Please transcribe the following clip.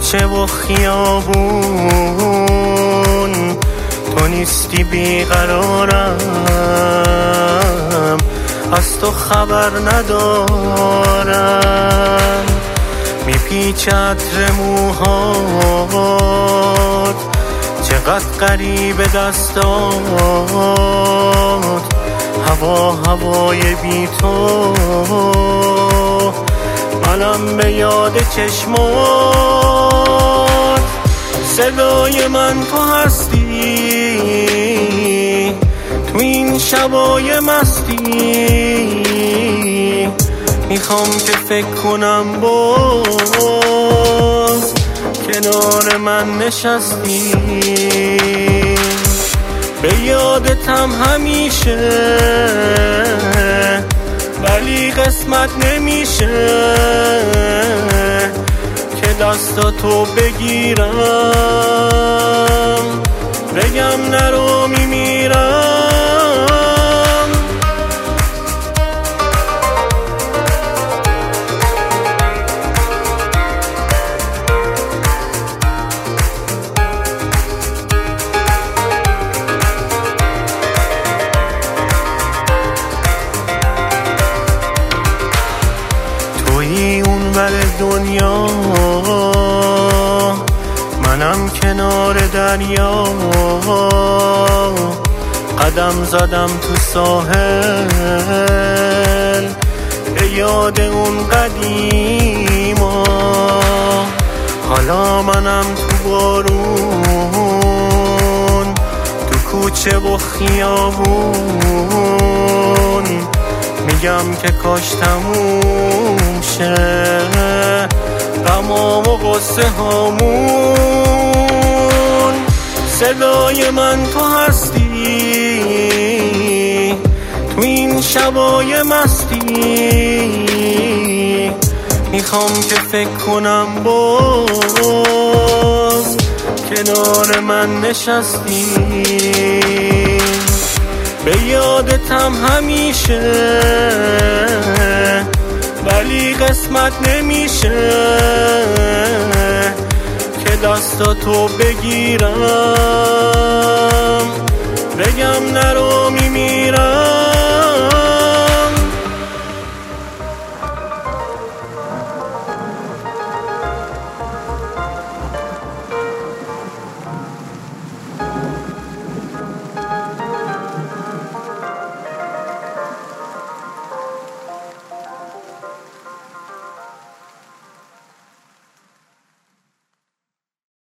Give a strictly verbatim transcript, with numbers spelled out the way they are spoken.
کوچه و خیابون تو نیستی بیقرارم، از تو خبر ندارم. میپیچه عطر موهات چقدر غریبه دستات، هوا هوای بی تو، منم به یاد چشمات. صدای من تو هستی تو این شبای مستی، میخوام که فکر کنم باز کنار من نشستی. به یادتم همیشه ولی قسمت نمیشه که دستاتو بگیرم بگم نرو میمیرم. تویی اون ور دنیا، منم کنار دریا، قدم زدم تو ساحل به یاد اون قدیما. حالا منم تو بارون تو کوچه و خیابون، میگم که کاش تموم شه غمام و غصه هامون. صدای من تو هستی تو این شبای مستی، میخوام که فکر کنم باز کنار من نشستی. به یادتم همیشه ولی قسمت نمیشه که دستاتو بگیرم بگم نرو